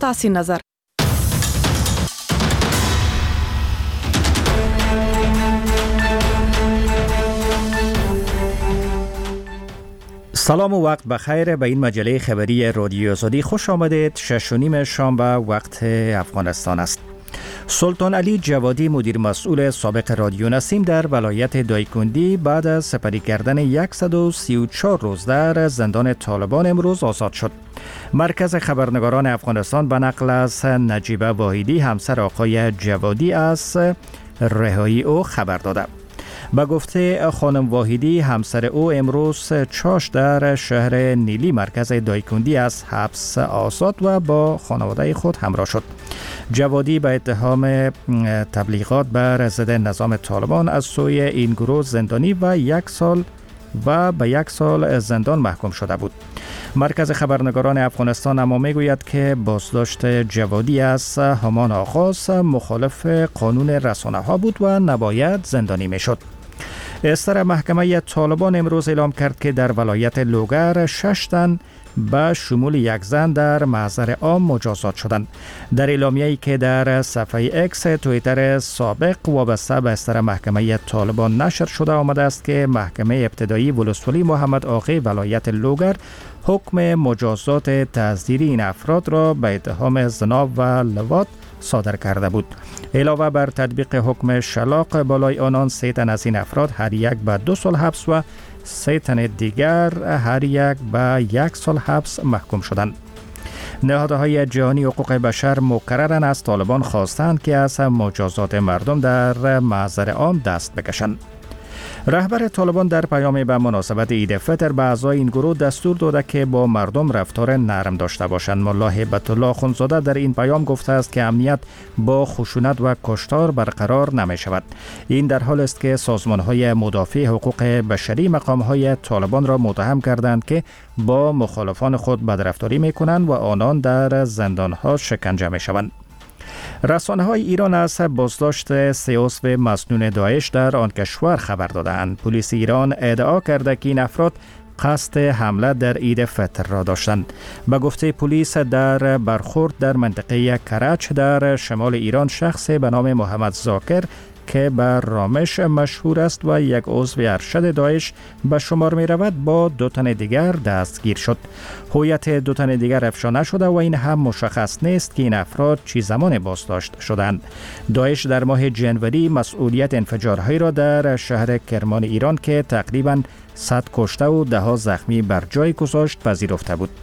تحسین نظر. سلام و وقت بخیر. به این مجله خبری رادیو آزادی خوش آمدید. 6:30 شام به وقت افغانستان است. سلطان علی جوادی مدیر مسئول سابق رادیو نسیم در ولایت دایکندی بعد از سپری کردن 134 روز در زندان طالبان امروز آزاد شد. مرکز خبرنگاران افغانستان به نقل از نجیبه واحدی همسر آقای جوادی از رهایی او خبر داده. به گفته خانم واحدی همسر او امروز چاش در شهر نیلی مرکز دایکندی از حبس آزاد و با خانواده خود همراه شد. جوادی به اتهام تبلیغات بر ضد نظام طالبان از سوی این گروه زندانی و به یک سال زندان محکوم شده بود. مرکز خبرنگاران افغانستان اما میگوید که بازداشت جوادی از همان آغاز مخالف قانون رسانه ها بود و نباید زندانی میشد. استر محکمه طالبان امروز اعلام کرد که در ولایت لوگر 6 تن به شمول یک زن در محضر عام مجازات شدند. در اعلامیه‌ای که در صفحه اکس توییتر سابق وابسته به استر محکمه طالبان نشر شده آمده است که محکمه ابتدایی ولسوالی محمد آقی ولایت لوگر حکم مجازات تعزیری این افراد را به اتهام زنا و لواط صادر کرده بود. علاوه بر تطبیق حکم شلاق بالای آنان 3 تن از این افراد هر یک به 2 سال حبس و 3 تن دیگر هر یک به 1 سال حبس محکوم شدند. نهادهای جهانی حقوق بشر مکرراً از طالبان خواستند که از مجازات مردم در محضر عام دست بکشند. رهبر طالبان در پیامی به مناسبت عید فطر به اعضای این گروه دستور داده که با مردم رفتار نرم داشته باشند. ملا هیبت الله اخندزاده در این پیام گفته است که امنیت با خشونت و کشتار برقرار نمی شود. این در حال است که سازمان‌های مدافع حقوق بشری مقام‌های طالبان را متهم کردند که با مخالفان خود بدرفتاری می‌کنند و آنان در زندان‌ها شکنجه می‌شوند. رسانه‌های ایران از بازداشت 3 عضو مسنون داعش در آن کشور خبر دادند. پلیس ایران ادعا کرده که این افراد قصد حمله در عید فطر را داشتند. به گفته پلیس در برخورد در منطقه کرج در شمال ایران شخص به نام محمد زاکر که بر رامش مشهور است و یک عضو ارشد داعش به شمار می رود با 2 تن دیگر دستگیر شد. هویت 2 تن دیگر افشا نشده و این هم مشخص نیست که این افراد چی زمان بازداشت شدند. داعش در ماه جنوری مسئولیت انفجارهایی را در شهر کرمان ایران که تقریباً 100 کشته و 10 زخمی بر جای گذاشت پذیرفته بود.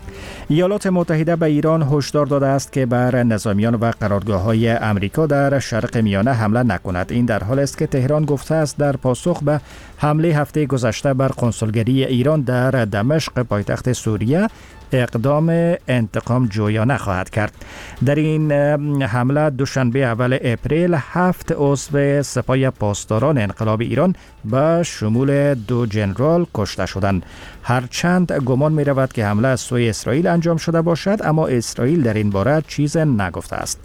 ایالات متحده به ایران هشدار داده است که بر نظامیان و قرارگاه‌های امریکا در شرق میانه حمله نکند. این در حال است که تهران گفته است در پاسخ به حمله هفته گذشته بر قنسولگری ایران در دمشق پایتخت سوریه اقدام انتقام جویانه خواهد کرد. در این حمله دوشنبه اول اپریل 7 عضو سپاه پاسداران انقلاب ایران به شمول 2 ژنرال کشته شدند. هرچند گمان می رود که حمله از سوی اسرائیل انجام شده باشد، اما اسرائیل در این باره چیز نگفته است.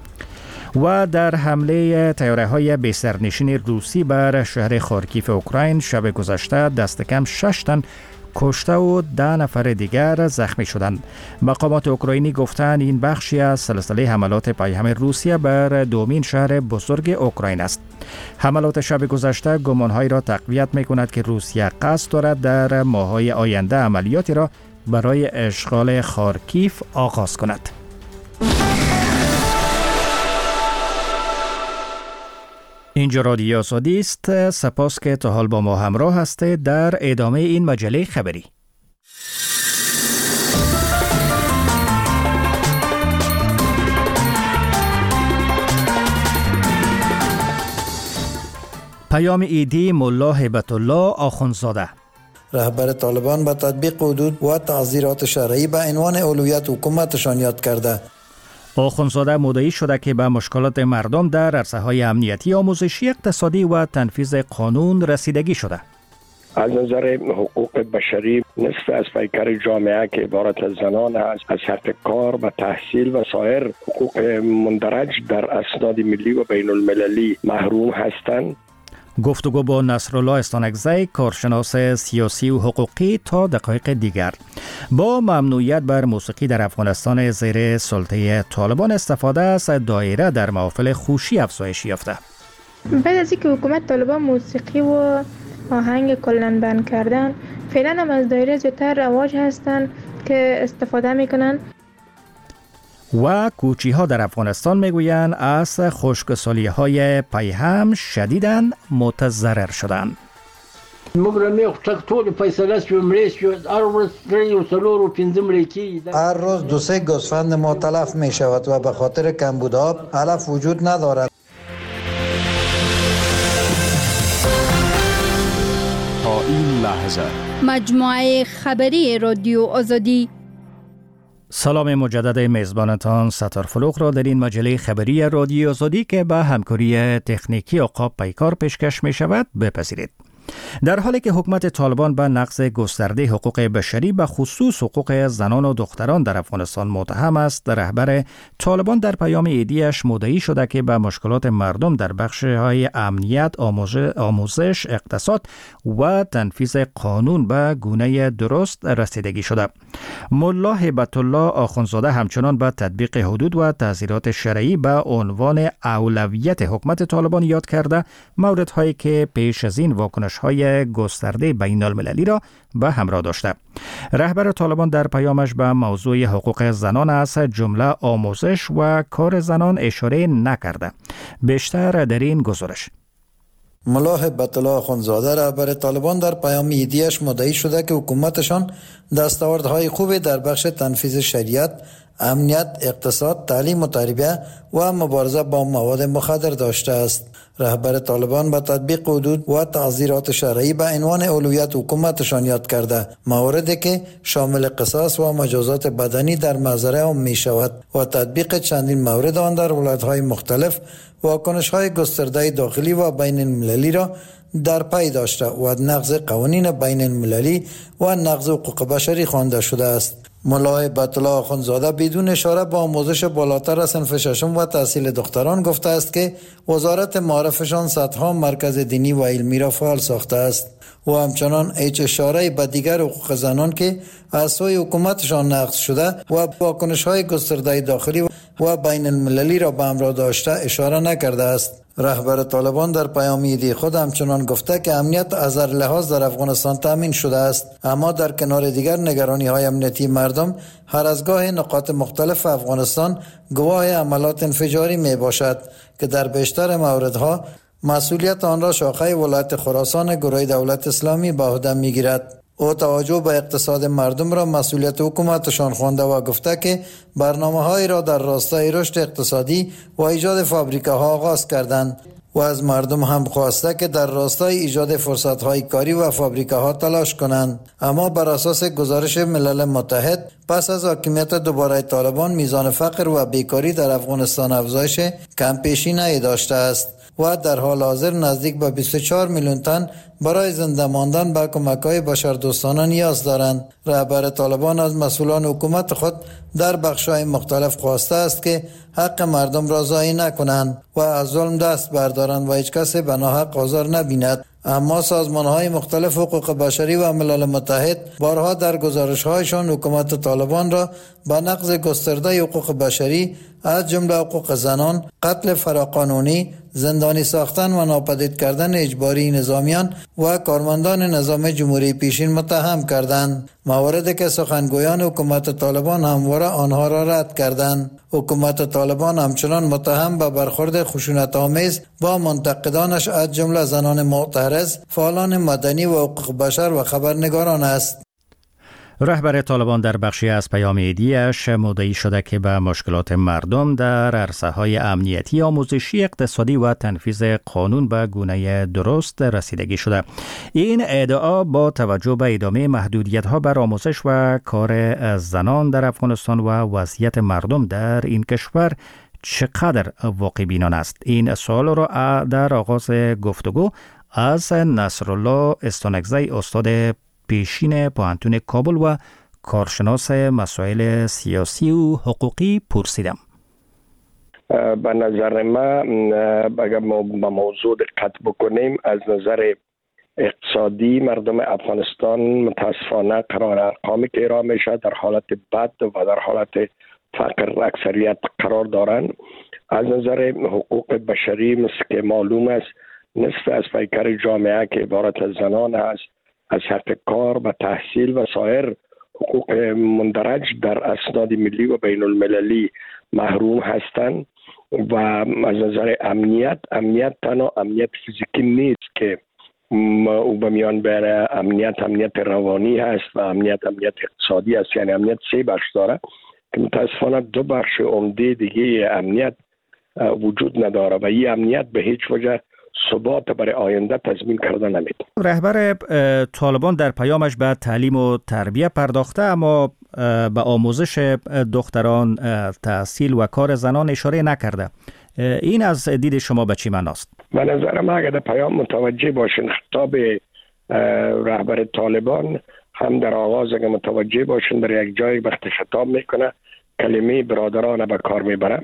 و در حمله طیاره‌های بی‌سرنشین روسی بر شهر خارکیف اوکراین شب گذشته دست کم 6 تن کشته و 10 نفر دیگر زخمی شدند. مقامات اوکراینی گفتند این بخشی از سلسله حملات پیهم روسیه بر دومین شهر بزرگ اوکراین است. حملات شب گذشته گمانهایی را تقویت می‌کند که روسیه قصد دارد در ماه‌های آینده عملیاتی را برای اشغال خارکیف آغاز کند. اینجا رادیو آزادی است. سپاس که تا حال با ما همراه هستید در ادامه این مجله خبری. پیام عیدی ملا هیبت الله اخندزاده. رهبر طالبان به تطبیق حدود و تعزیرات شرعی به عنوان اولویت حکومتشان یاد کرده. اخندزاده مدعی شده که به مشکلات مردم در عرصه‌های امنیتی، آموزشی، اقتصادی و تنفیذ قانون رسیدگی شده. از نظر حقوق بشری نصف از پیکر جامعه که عبارت از زنان است از حق کار و تحصیل و سایر حقوق مندرج در اسناد ملی و بین المللی محروم هستند. گفتگو با نصرالله استانکزی، کارشناس سیاسی و حقوقی، تا دقایق دیگر. با ممنوعیت بر موسیقی در افغانستان زیر سلطه طالبان، استفاده از دایره در محافل خوشی افزایش یافته. بعد از اینکه حکومت طالبان موسیقی و آهنگ کلاً بند کردن، فعلا هم از دایره زیادتر رواج هستن که استفاده میکنن. و کوچی ها در افغانستان میگویند از خشکسالی های پیهم شدیداً متضرر شدند. هر روز 2-3 گوسفند ما تلف می شود و به خاطر کمبود آب علف وجود ندارد. تا این لحظه مجموعه خبری رادیو آزادی. سلام مجدد میزبانتان ستار فلوق را در این مجله خبری رادیو آزادی که به همکاری تکنیکی عقاب پیکار پیشکش می شود بپذیرید. در حالی که حکومت طالبان به نقض گسترده حقوق بشری به خصوص حقوق زنان و دختران در افغانستان متهم است، رهبر طالبان در پیام عیدیش مدعی شده که به مشکلات مردم در بخش‌های امنیت، آموزش، اقتصاد و تنفیذ قانون به گونه درست رسیدگی شده. ملا هیبت الله آخوندزاده همچنان به تطبیق حدود و تعزیرات شرعی به عنوان اولویت حکومت طالبان یاد کرده، موردهایی که پیش از این واکنش‌های گسترده بین المللی را به همراه داشته. رهبر طالبان در پیامش به موضوع حقوق زنان از جمله آموزش و کار زنان اشاره نکرده. بیشتر در این گزارش. ملا هیبت الله آخوندزاده رهبر طالبان در پیام عیدیش مدعی شده که حکومتشان دستاوردهای خوبی در بخش تنفیذ شریعت، امنیت، اقتصاد، تعلیم و تربیت و مبارزه با مواد مخدر داشته است. رهبر طالبان به تطبیق حدود و تعزیرات شرعی به عنوان اولویت حکومتشان یاد کرده، موردی که شامل قصاص و مجازات بدنی در محضر عام می شود و تطبیق چندین مورد آن در ولایت‌های مختلف واکنش‌های گسترده داخلی و بین المللی را در پی داشته و نقض قوانین بین المللی و نقض حقوق بشری خوانده شده است. ملا هیبت الله آخوندزاده بدون اشاره به آموزش بالاتر از صنف ششم و تحصیل دختران گفته است که وزارت معارفشان صدها مرکز دینی و علمی را فعال ساخته است و همچنان هیچ اشاره به دیگر حقوق زنان که از سوی حکومتشان نقض شده و واکنش‌های گسترده داخلی و بین المللی را به همراه داشته اشاره نکرده است. رهبر طالبان در پیام عیدی خود همچنان گفته که امنیت از هر لحاظ در افغانستان تامین شده است، اما در کنار دیگر نگرانی‌های امنیتی مردم هر از گاه نقاط مختلف افغانستان گواه عملات انفجاری می باشد که در بیشتر موردها مسئولیت آن را شاخه ولایت خراسان گروه دولت اسلامی به عهده می‌گیرد. او توجه به اقتصاد مردم را مسئولیت حکومتشان خوانده و گفته که برنامه‌هایی را در راستای رشد اقتصادی و ایجاد فابریکه‌ها آغاز کردند و از مردم هم خواسته که در راستای ایجاد فرصت‌های کاری و فابریکه‌ها تلاش کنند. اما بر اساس گزارش ملل متحد پس از حاکمیت دوباره طالبان میزان فقر و بیکاری در افغانستان افزایش کم پیشینه‌ای داشته است و در حال حاضر نزدیک به 24 میلیون تن برای زنده ماندن به کمک‌های بشردوستانه نیاز دارند. رهبر طالبان از مسئولان حکومت خود در بخش‌های مختلف خواسته است که حق مردم را ضایع نکنند و از ظلم دست بردارند و هیچ کسی به ناحق آزار نبیند. اما سازمان‌های مختلف حقوق بشری و ملل متحد بارها در گزارش‌هایشان حکومت طالبان را به نقض گسترده حقوق بشری از جمله حقوق زنان، قتل فراقانونی، زندانی ساختن و ناپدید کردن اجباری نظامیان و کارمندان نظام جمهوری پیشین متهم کردند، مواردی که سخنگویان حکومت طالبان همواره آنها را رد کردند. حکومت طالبان همچنان متهم به برخورد خشونت‌آمیز با منتقدانش از جمله زنان معترض، فعالان مدنی و حقوق بشر و خبرنگاران است. رهبر طالبان در بخشی از پیام عیدی‌اش مدعی شده که به مشکلات مردم در عرصه‌های امنیتی، آموزشی، اقتصادی و تنفیذ قانون به گونه درست رسیدگی شده. این ادعا با توجه به ادامه محدودیت‌ها بر آموزش و کار زنان در افغانستان و وضعیت مردم در این کشور چقدر واقع بینان است. این سوال را در آغاز گفتگو از نصرالله استانکزی، استاد پیشین پوهنتون کابل و کارشناس مسائل سیاسی و حقوقی پرسیدم. به نظر من اگر ما به موضوع دقت بکنیم، از نظر اقتصادی مردم افغانستان متاسفانه قرار ارقامی که ارائه میشه در حالت بد و در حالت فقر اکثریت قرار دارند. از نظر حقوق بشری مثل که معلوم است، نصف از پیکر جامعه که عبارت از زنان است از حق کار و تحصیل و سایر حقوق مندرج در اسناد ملی و بین المللی محروم هستند. و از نظر امنیت تنها امنیت فیزیکی نیست که او به میان بره، امنیت روانی هست و امنیت اقتصادی است. یعنی امنیت 3 بخش داره که متاسفانه 2 بخش عمده دیگه امنیت وجود نداره و این امنیت به هیچ وجه ثبات برای آینده تضمین کرده نمیده. رهبر طالبان در پیامش به تعلیم و تربیت پرداخته، اما به آموزش دختران، تحصیل و کار زنان اشاره نکرده. این از دید شما به چی معناست؟ به نظر من اگر در پیام متوجه باشین، خطاب رهبر طالبان هم در آغاز اگر متوجه باشین در یک جای وقت خطاب میکنه کلمه برادران به کار میبره.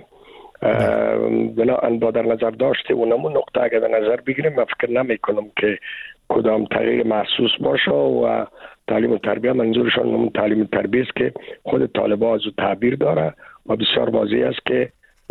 بنابراین با در نظر داشته اونمون نقطه اگر در نظر بگیریم، من فکر نمی کنم که کدام تغییر محسوس باشه و تعلیم و تربیت منظورشان همون تعلیم و تربیت است که خود طالبان از تعبیر داره و بسیار واضح است که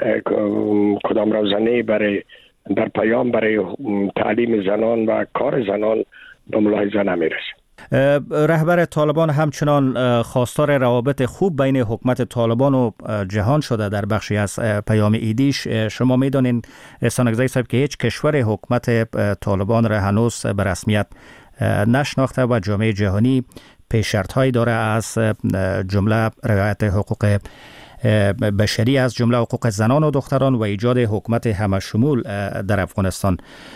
کدام روزنه برای در پیام برای تعلیم زنان و کار زنان به ملاحظه نمیرسه. رهبر طالبان همچنان خواستار روابط خوب بین حکومت طالبان و جهان شده. در بخشی از پیام ایدیش شما میدانین سانگزای صاحب که هیچ کشور حکومت طالبان را هنوز به رسمیت نشناخته و جامعه جهانی پیش‌شرط‌هایی داره، از جمله رعایت حقوق بشری، از جمله حقوق زنان و دختران و ایجاد حکومت همشمول در افغانستان.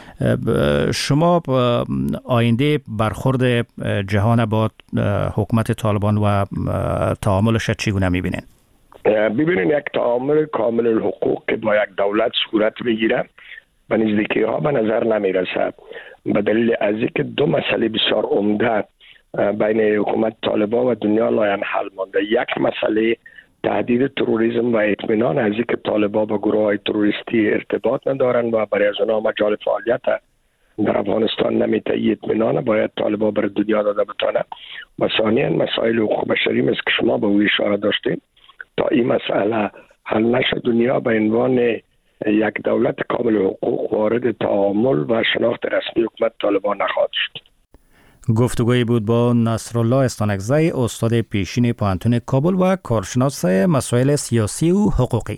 شما آینده برخورد جهان با حکومت طالبان و تعاملش چگونه می‌بینین؟ ببینین یک تعامل کامل الحقوق که با یک دولت صورت بگیره به نزدیکی ها به نظر نمیرسه، به دلیل از اینکه 2 مسئله بسیار عمده بین حکومت طالبان و دنیا لاینحل مانده. یک مسئله تهدید تروریسم و اطمینان از اینکه طالبان با گروه‌های تروریستی ارتباط ندارند و برای از آنها مجال فعالیت در افغانستان نمیتونه. اطمینان باید طالبان بر دنیا داده بتونه. و ثانیاً مسائل حقوق بشری مثل که شما به او اشاره داشتید، تا این مسئله حل نشه دنیا به عنوان یک دولت کامل حقوق وارد تعامل و شناخت رسمی حکومت طالبان نخواهد شد. گفتگویی بود با نصرالله استانکزی، استاد پیشین پوهنتون کابل و کارشناس مسائل سیاسی و حقوقی.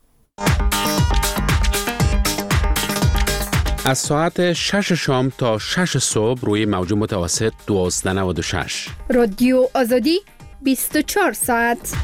از ساعت 6 شام تا 6 صبح روی موج متوسط 1296 رادیو آزادی 24 ساعت.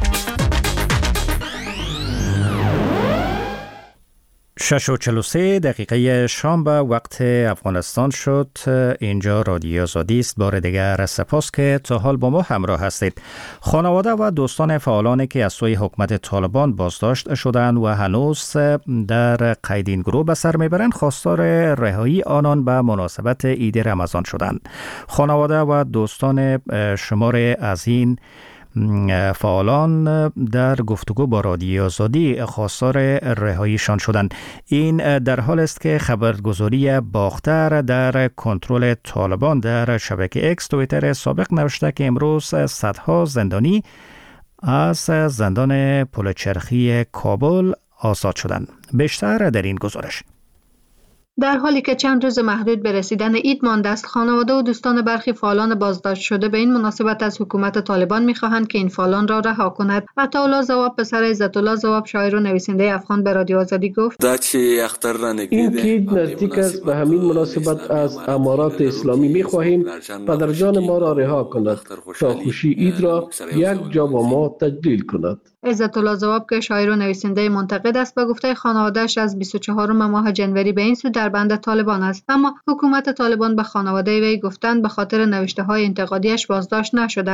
6:43 شام به وقت افغانستان شد. اینجا رادیو آزادی است. بار دیگر سپاس که تا حال با ما همراه هستید. خانواده و دوستان فعالانی که از سوی حکومت طالبان بازداشت شدند و هنوز در قیدین گروه به سر میبرند، خواستار رهایی آنان به مناسبت عید رمضان شدند. خانواده و دوستان شمار از این فعالان در گفتگو با رادیو آزادی خواستار رهاییشان شدند. این در حال است که خبرگزاری باختر در کنترل طالبان در شبکه اکس توییتر سابق نوشته که امروز صدها زندانی از زندان پلچرخی کابل آزاد شدند. بیشتر در این گزارش. در حالی که چند روز محدود به رسیدن عید مانده است، خانواده و دوستان برخی فعالان بازداشت شده به این مناسبت از حکومت طالبان می‌خواهند که این فعالان را رها کند. عطاالله ضواب پسر عزت‌الله ضواب شاعر و نویسنده افغان به رادیو آزادی گفت: این که نزدیک است، به همین مناسبت از امارات اسلامی می‌خواهیم پدرجان ما را رها کند تا خوشی عید را یک جا با ما تجلیل کند. عزت‌الله ضواب که شاعر و نویسنده منتقد است، به گفته خانواده‌اش از 24 ماه جنوری به این سو در بند طالبان است، اما حکومت طالبان به خانواده وی گفتند به خاطر نوشته‌های انتقادیش بازداشت نشده است.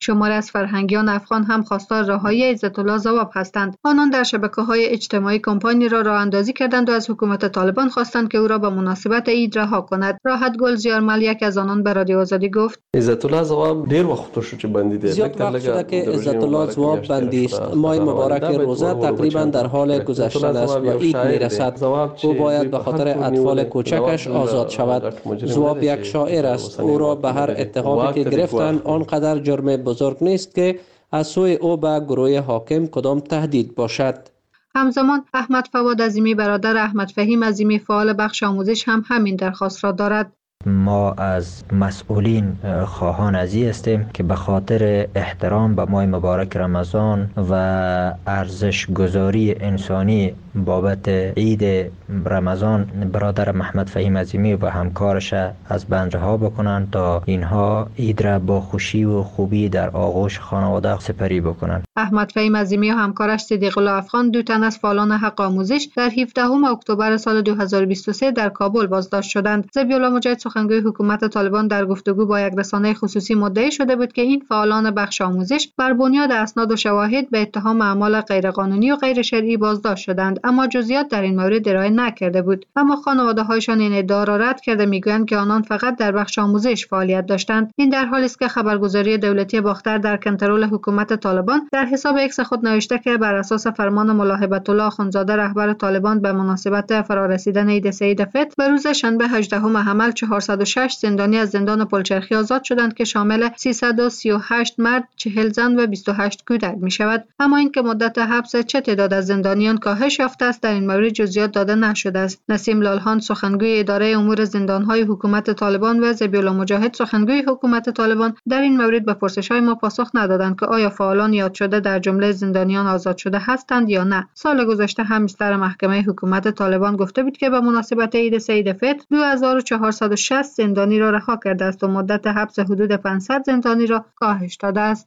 شماری از فرهنگیان افغان هم خواستار رهایی عزت الله ضواب هستند. آنان در شبکه‌های اجتماعی کمپانی را راه اندازی کردند و از حکومت طالبان خواستند که او را به مناسبت عید رها کند. راحت گل زیارمل یک از آنان به رادیو آزادی گفت: عزت الله ضواب ډیر وخت شو چې بندي دی. زیاد وقت شده که عزت الله ضواب بندی است. ماه مبارک روزه تقریبا در حال گذشتن است و عید میرسد. او باید به خاطر اطفال کوچکش آزاد شود. ضواب یک شاعر است. او را به هر اتهامی که گرفتند آنقدر جرم بزرگ نیست که از سوی او به گروه حاکم کدام تهدید باشد. همزمان احمد فواد عظیمی برادر احمد فهیم عظیمی فعال بخش آموزش هم همین درخواست را دارد. ما از مسئولین خواهان ازی هستیم که به خاطر احترام به ماه مبارک رمضان و ارزش گذاری انسانی بابت عید رمضان برادر محمد فهیم عظیمی و همکارش از بند رها بکنند تا اینها عید را با خوشی و خوبی در آغوش خانواده سپری بکنند. احمد فهیم عظیمی و همکارش صدیق الله افغان دو تن از فعالان حق آموزش در 17 اکتبر سال 2023 در کابل بازداشت شدند. ذبیح الله مجاهد سخنگوی حکومت طالبان در گفتگو با یک رسانه خصوصی مدعی شده بود که این فعالان بخش آموزش بر بنیاد اسناد و شواهد به اتهام اعمال غیرقانونی و غیر شرعی بازداشت شدند، اما جزئیات در این مورد ارائه نکرده بود. اما خانواده‌هایشان این ادعا را رد کرده میگویند که آنان فقط در بخش آموزش فعالیت داشتند. این در حالی است که خبرگزاری دولتی باختر در کنترل حکومت طالبان در حساب ایکس خود نوشته که بر اساس فرمان ملا هیبت الله اخندزاده رهبر طالبان به مناسبت فرارسیدن عید سعید فطر به روز شنبه 18 حمل 406 زندانی از زندان پلچرخی آزاد شدند که شامل 338 مرد، 40 زن و 28 کودک می شود. اما اینکه مدت حبس چه تعداد از زندانیان کاهش یافته است در این مورد جزئیات داده نشده است. نسیم لالهان سخنگوی اداره امور زندان‌های حکومت طالبان و ذبیح الله مجاهد سخنگوی حکومت طالبان در این مورد به پرسش‌های ما پاسخ ندادند که آیا فعالان یاد شده در جمله زندانیان آزاد شده هستند یا نه. سال گذشته هم مستر محکمه حکومت طالبان گفته بود که به مناسبت عید سعید فطر 2460 زندانی را رها کرده است و مدت حبس حدود 500 زندانی را کاهش داده است.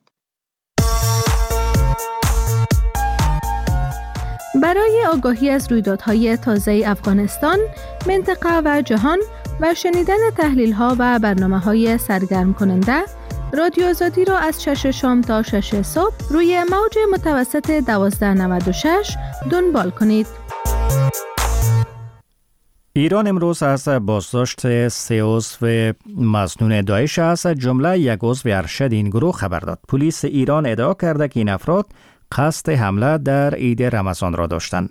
برای آگاهی از رویدادهای تازه افغانستان، منطقه و جهان و شنیدن تحلیل‌ها و برنامه‌های سرگرم کننده، رادیو آزادی را از 6 شام تا 6 صبح روی موج متوسط 1296 دنبال کنید. ایران امروز از بازداشت 3 عضو مسنون داعش از جمله یک عضو ارشد این گروه خبر داد. پلیس ایران ادعا کرده که این افراد قصد حمله در عید رمضان را داشتند.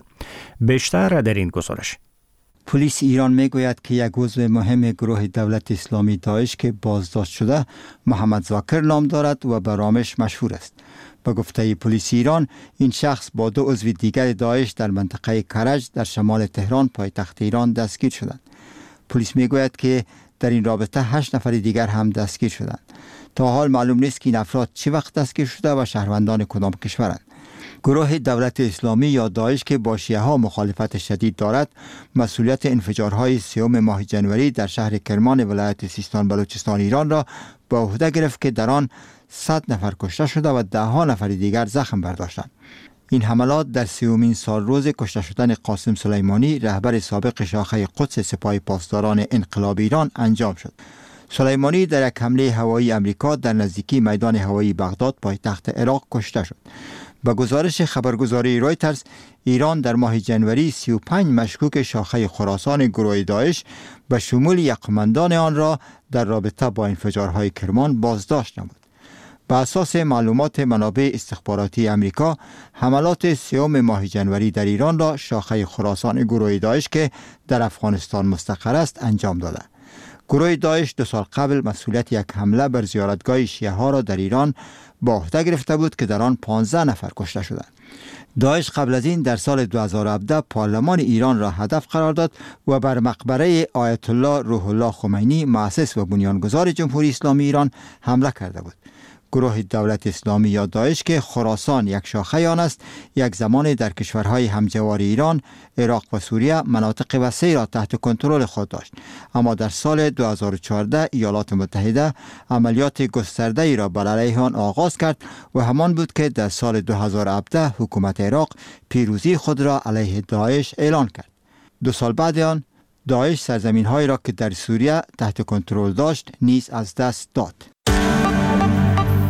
بیشتر در این گزارش. پلیس ایران میگوید که یک عضو مهم گروه دولت اسلامی داعش که بازداشت شده محمد زاکر نام دارد و به رامش مشهور است. به گفته پلیس ایران، این شخص با 2 عضو دیگر داعش در منطقه کرج در شمال تهران پایتخت ایران دستگیر شدند. پلیس میگوید که در این رابطه 8 نفر دیگر هم دستگیر شدند. تا حال معلوم نیست که این افراد چه وقت دستگیر شده و شهروندان کدام کشورند. گروه دولت اسلامی یا داعش که با شیعه ها مخالفت شدید دارد، مسئولیت انفجارهای 3 ماه جنوری در شهر کرمان ولایت سیستان بلوچستان ایران را به عهده گرفت که در آن 100 نفر کشته شده و 10 نفر دیگر زخم برداشتند. این حملات در 30مین سال روز کشته شدن قاسم سلیمانی رهبر سابق شاخه قدس سپاه پاسداران انقلاب ایران انجام شد. سلیمانی در یک حمله هوایی امریکا در نزدیکی میدان هوایی بغداد پایتخت عراق کشته شد. با گزارش خبرگزاری رویترز، ایران در ماه جنوری 35 مشکوک شاخه خراسان گروه داعش به شمول یک قماندان آن را در رابطه با انفجارهای کرمان بازداشت نمود. بر اساس معلومات منابع استخباراتی امریکا، حملات 3 ماه جنوری در ایران را شاخه خراسان گروه داعش که در افغانستان مستقر است انجام داده. گروه داعش 2 سال قبل مسئولیت یک حمله بر زیارتگاه شیعه ها را در ایران با عهده گرفته بود که در آن 15 نفر کشته شدند. داعش قبل از این در سال 2017 پارلمان ایران را هدف قرار داد و بر مقبره آیت الله روح الله خمینی مؤسس و بنیانگذار جمهوری اسلامی ایران حمله کرده بود. گروه دولت اسلامی یا داعش که خراسان یک شاخه آن است، یک زمان در کشورهای همجوار ایران، عراق و سوریه مناطق وسیع را تحت کنترل خود داشت، اما در سال 2014 ایالات متحده عملیات گسترده ای را بر علیه آن آغاز کرد و همان بود که در سال 2017 حکومت عراق پیروزی خود را علیه داعش اعلان کرد. 2 سال بعد آن داعش سرزمین‌هایی را که در سوریه تحت کنترل داشت نیز از دست داد.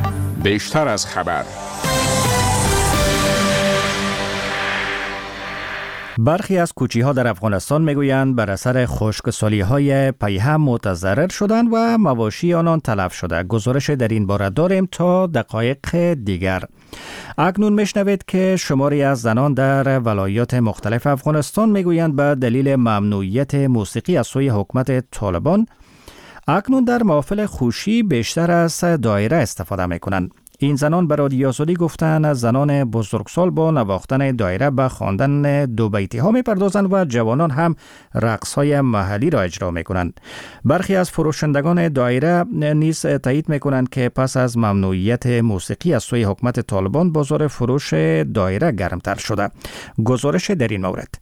بیشتر از خبر. برخی از کوچی‌ها در افغانستان میگویند بر اثر خشکسالی‌های پیهم متضرر شدند و مواشی آنان تلف شده. گزارش در این باره داریم تا دقایق دیگر. اکنون میشنوید که شماری از زنان در ولایات مختلف افغانستان میگویند به دلیل ممنوعیت موسیقی از سوی حکومت طالبان اکنون در محافل خوشی بیشتر از دایره استفاده میکنند. این زنان به رادیو آزادی گفتند از زنان بزرگسال با نواختن دایره به خواندن دو بیتی ها میپردازند و جوانان هم رقص های محلی را اجرا میکنند. برخی از فروشندگان دایره نیز تایید میکنند که پس از ممنوعیت موسیقی از سوی حکومت طالبان بازار فروش دایره گرمتر شده. گزارش در این مورد.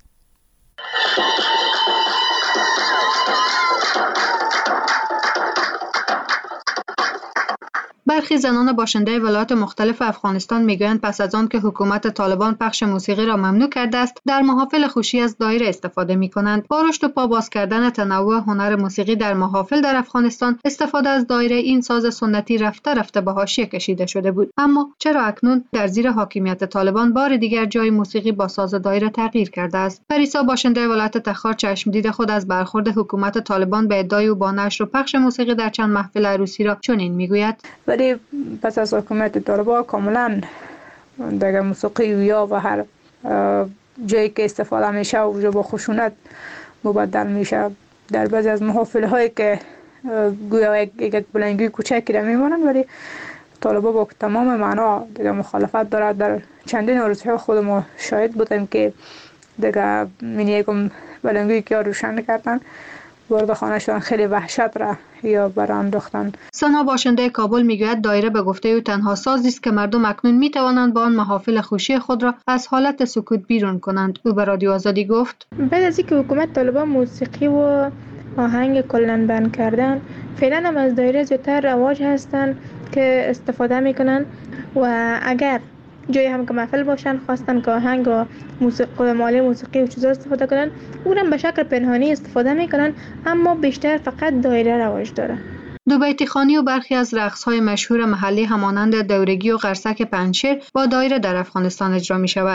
برخی زنان باشنده ولایات مختلف افغانستان میگویند پس از آن که حکومت طالبان پخش موسیقی را ممنوع کرده است، در محافل خوشی از دایره استفاده میکنند. با رشد و پاباز کردن تنوع هنر موسیقی در محافل در افغانستان، استفاده از دایره این ساز سنتی رفته رفته به حاشیه کشیده شده بود. اما چرا اکنون در زیر حاکمیت طالبان بار دیگر جای موسیقی با ساز دایره تغییر کرده است؟ پریسا باشنده ولایت تخار چشمدید خود از برخورد حکومت طالبان به ادعای او با نشر و پخش موسیقی در چند محفل عروسی را چنین میگوید: ولی پس از حکومت طالبان کاملا دیگه موسیقی یا و هر جایی که استفاده میشه و با خشونت مبدل میشه. در بعضی از محافل هایی که گویا یک بلندگوی کوچکی را میمونن، ولی طالبان با تمام معنا دیگه مخالفت دارد. در چندین عروسی خود ما شاهد بودیم که دیگه یکم بلندگویی که روشن کردن وارد خانه شدن، خیلی وحشت را یا برانداختن. سنا باشنده کابل میگوید دایره به گفته او تنها سازی است که مردم اکنون میتوانند با آن محافل خوشی خود را از حالت سکوت بیرون کنند. او به رادیو آزادی گفت: بعد از اینکه حکومت طالبان موسیقی و آهنگ کلاً بند کردن، فعلا هم از دایره زیادتر رواج هستند که استفاده میکنن و اگر جایی هم که محفل باشن خواستن که آهنگ و موسیقی مالی موسیقی و چیزا استفاده کنن، اونم به شکل پنهانی استفاده میکنن، اما بیشتر فقط دایره رواج داره. دو بیتی خوانی و برخی از رقص‌های مشهور محلی همانند دورگی و قرصک پنجشیر با دایره در افغانستان اجرا می شود.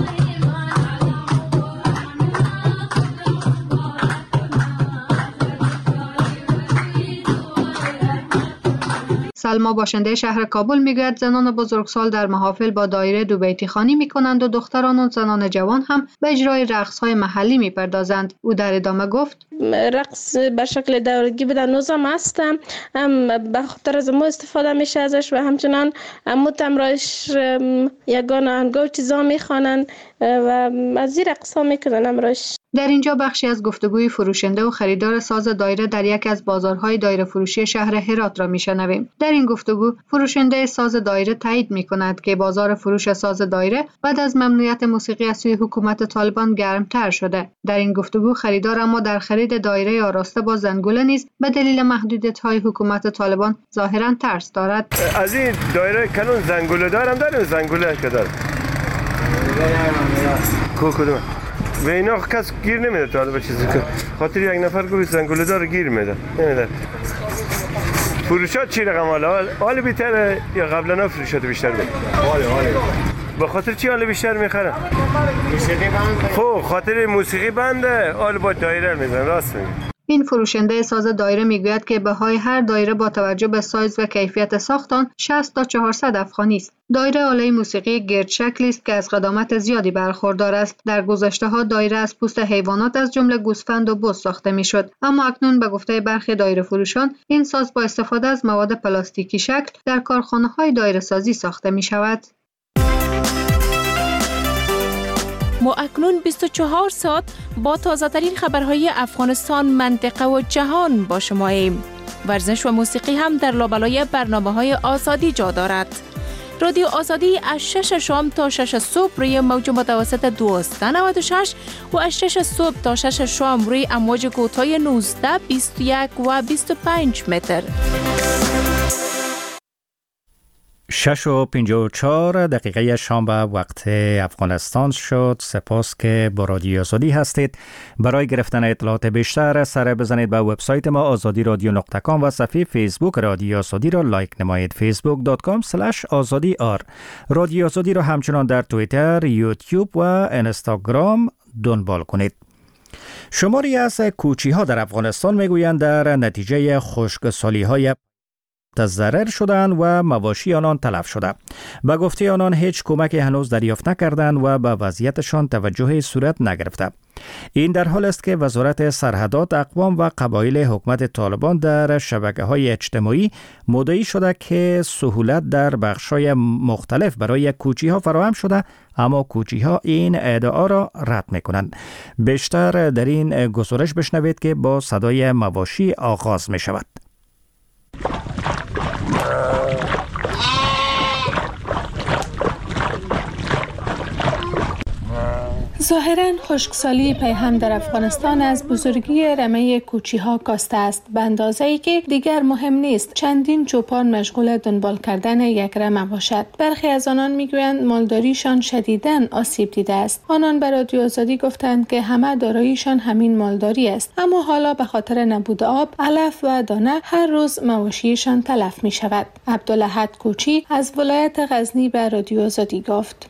سلما باشنده شهر کابل میگوید زنان بزرگسال در محافل با دایره دو بیتی خوانی میکنند و دختران و زنان جوان هم به اجرای رقص‌های محلی میپردازند. او در ادامه گفت: رقص به شکل دورگی بوده نوزم هستم، هم به خاطر از ما استفاده میشه ازش و همچنان متم رایش یگان آهنگا و چیزا میخوانن و از این رقص ها میکنن امراش. در اینجا بخشی از گفتگوی فروشنده و خریدار ساز دایره در یک از بازارهای دایره فروشی شهر هرات را میشنویم. در این گفتگو فروشنده ساز دایره تایید میکند که بازار فروش ساز دایره بعد از ممنوعیت موسیقی از سوی حکومت طالبان گرمتر شده. در این گفتگو خریدار اما در خرید دایره آراسته با زنگوله نیز به دلیل محدودیت‌های حکومت طالبان ظاهراً ترس دارد. از این دایره کنون زنگوله دارم زنگوله که دارم کدوم و اینا کس گیر نمیده طالب چیزی که خاطر یک نفر گوید زنگوله دار گیر میده نمیده. فروشات چی رقم حال بیتره یا قبلا فروشات بیشتر بود؟ به خاطر چی حال بیشتر میخرن؟ موسیقی بنده. خب خاطر موسیقی بنده حال با دایره میزن. راست میگه. این فروشنده ساز دایره میگوید که بهای هر دایره با توجه به سایز و کیفیت ساخت آن 60 تا 400 افغانی است. دایره آله موسیقی گرد شکلی است که از قدامت زیادی برخوردار است. در گذشته‌ها دایره از پوست حیوانات از جمله گوسفند و بز ساخته میشد، اما اکنون به گفته برخی دایره فروشان این ساز با استفاده از مواد پلاستیکی شکل در کارخانه‌های دایره سازی ساخته می شود. ما اکنون 24 ساعت با تازه‌ترین خبرهای افغانستان، منطقه و جهان با شماییم. ورزش و موسیقی هم در لابلای برنامه‌های آزادی جا دارد. رادیو آزادی از 6 شام تا 6 صبح روی موج متوسط 1296 و از 6 صبح تا 6 شام روی امواج کوتاه 19، 21 و 25 متر. 6:54 شام به وقت افغانستان شد. سپاس که با رادیو آزادی هستید. برای گرفتن اطلاعات بیشتر سر بزنید به وبسایت ما azadiradyo.com و صفحه فیسبوک رادیو آزادی را لایک نمایید. facebook.com/azadi.ar. رادیو آزادی را همچنان در توییتر، یوتیوب و اینستاگرام دنبال کنید. شماری از کوچی‌ها در افغانستان میگویند در نتیجه خشکسالی‌های ضرر شدند و مواشی آنان تلف شده. به گفته آنان هیچ کمکی هنوز دریافت نکردند و به وضعیتشان توجه صورت نگرفته. این در حال است که وزارت سرحدات اقوام و قبایل حکومت طالبان در شبکه‌های اجتماعی مدعی شده که سهولت در بخش‌های مختلف برای کوچی‌ها فراهم شده، اما کوچی‌ها این ادعا را رد می‌کنند. بیشتر در این گزارش بشنوید که با صدای مواشی آغاز می‌شود. ظاهراً خشکسالی پیهم در افغانستان از بزرگی رمه کوچی‌ها کاسته است، به اندازه‌ای که دیگر مهم نیست چندین چوپان مشغول دنبال کردن یک رمه باشد. برخی از آنان میگویند مالداریشان شدیداً آسیب دیده است. آنان به رادیو آزادی گفتند که همه داراییشان همین مالداری است، اما حالا به خاطر نبود آب، علف و دانه هر روز مواشیشان تلف می شود. عبدالاحد کوچی از ولایت غزنی به رادیو آزادی گفت: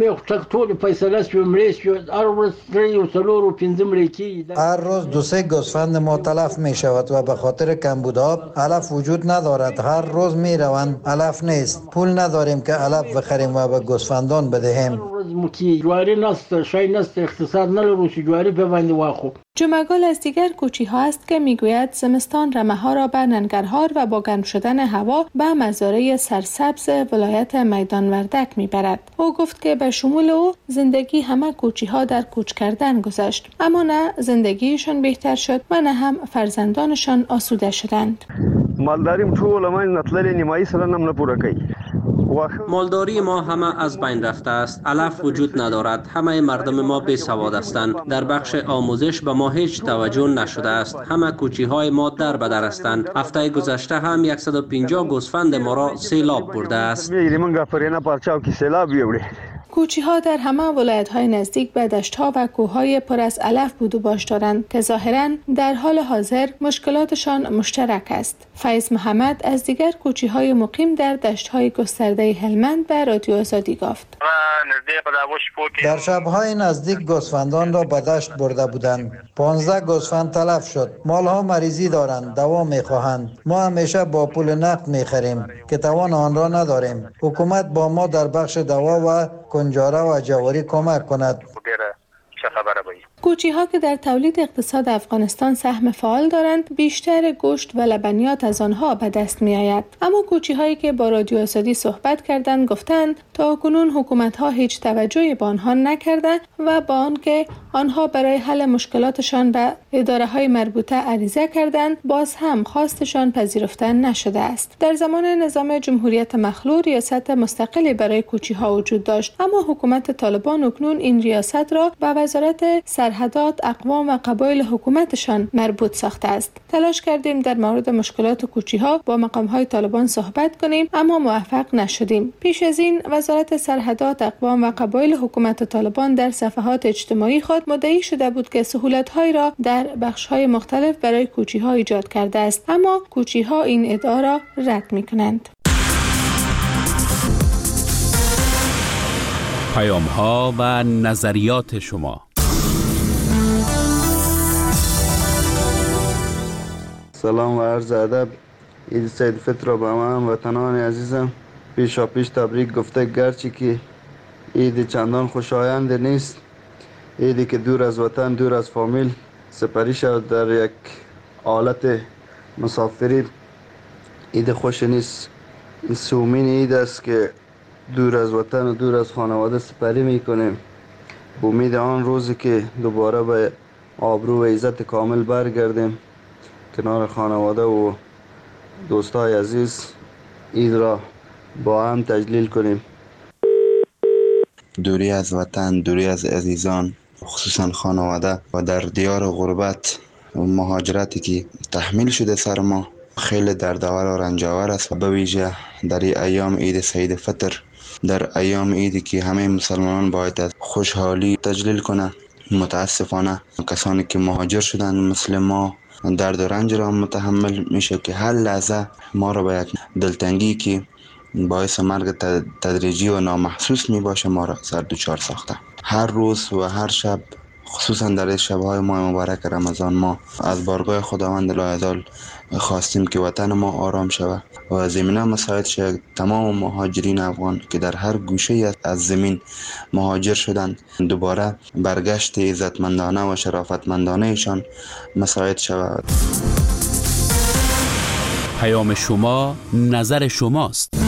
هر روز 2-3 گوسفند ما تلف می شود و به خاطر کمبود آب علف وجود ندارد. هر روز می روند، علف نیست. پول نداریم که علف بخریم و به گوسفندان بدهیم. جمعگل از دیگر کوچی ها است که میگوید زمستان رمه ها را به ننگرهار و با گرم شدن هوا به مزارع سرسبز ولایت میدان وردک میبرد. او گفت که به شمول او زندگی همه کوچی ها در کوچ کردن گذشت، اما نه زندگیشان بهتر شد و نه هم فرزندانشان آسوده شدند. مالداریم ټول من نتلری نیمایی سره نم نه پوره کوي. مالداری ما همه از بین رفته است. علف وجود ندارد. همه مردم ما بی سواد هستند. در بخش آموزش به ما هیچ توجه نشده است. همه کوچی های ما در بدر هستند. هفته گذشته هم 150 گوسفند ما را سیلاب برده است. کوچی ها در همه ولایت های نزدیک به دشت ها و کوه های پر از علف بود و باش دارند که ظاهراً در حال حاضر مشکلاتشان مشترک است. فیض محمد از دیگر کوچی های مقیم در دشت های گسترده هلمند به رادیو آزادی گفت: در شبهای نزدیک گوسفندان را به دشت برده بودند. 15 گوسفند تلف شد. مال ها مریضی دارند، دوا می خواهند. ما همیشه با پول نقد می خریم که توان آن را نداریم. حکومت با ما در بخش دوا و کنجاره و جواری کمک کند. کوچی ها که در تولید اقتصاد افغانستان سهم فعال دارند، بیشتر گوشت و لبنیات از آنها به دست می آید. اما کوچی هایی که با رادیو آزادی صحبت کردند گفتند تا کنون حکومت ها هیچ توجهی به آنها نکرده و با آنکه آنها برای حل مشکلاتشان به اداره های مربوطه عریضه کردند، باز هم خواستشان پذیرفته نشده است. در زمان نظام جمهوریت مخلوع ریاست مستقلی برای کوچی ها وجود داشت، اما حکومت طالبان اکنون این ریاست را به وزارت سرحدات اقوام و قبایل حکومتشان مربوط ساخته است. تلاش کردیم در مورد مشکلات کوچی ها با مقام های طالبان صحبت کنیم، اما موفق نشدیم. پیش از این وزارت سرحدات اقوام و قبایل حکومت طالبان در صفحات اجتماعی خود مدعی شده بود که سهولت های را در بخش های مختلف برای کوچی ها ایجاد کرده است، اما کوچی ها این ادعا را رد می کنند. پیام ها و نظریات شما. سلام و عرض ادب. عید سید فطر را به همه هموطنان عزیزم پیشا پیش تبریک گفته، گرچه که عید چندان خوشایند نیست، عیدی که دور از وطن، دور از فامیل سپری شد در یک حالت مسافری، عید خوش نیست. این سومین عید است که دور از وطن و دور از خانواده سپری میکنیم، به امید آن روزی که دوباره به آبرو و عزت کامل برگردیم کنار خانواده و دوستای عزیز، عید را با هم تجلیل کنیم. دوری از وطن، دوری از عزیزان، خصوصا خانواده و در دیار غربت و مهاجرتی که تحمیل شده سر ما، خیلی دردآور و رنجاور است و به ویژه در ایام عید سعید فطر، در ایام عیدی که همه مسلمانان باید از خوشحالی تجلیل کنند. متاسفانه کسانی که مهاجر شدند مثل ما درد و رنج را متحمل میشه که هر لحظه ما را به یک دلتنگی که باعث مرگ تدریجی و نامحسوس می باشه ما را سر دچار ساخته. هر روز و هر شب، خصوصا در شب‌های ماه مبارک رمضان، ما از بارگاه خداوند لایزال خواستیم که وطن ما آرام شود و زمینه مساعد شود. تمام مهاجرین افغان که در هر گوشه از زمین مهاجر شدند دوباره برگشت عزتمندانه و شرافتمندانه ایشان مساعد شود. پیام شما، نظر شماست.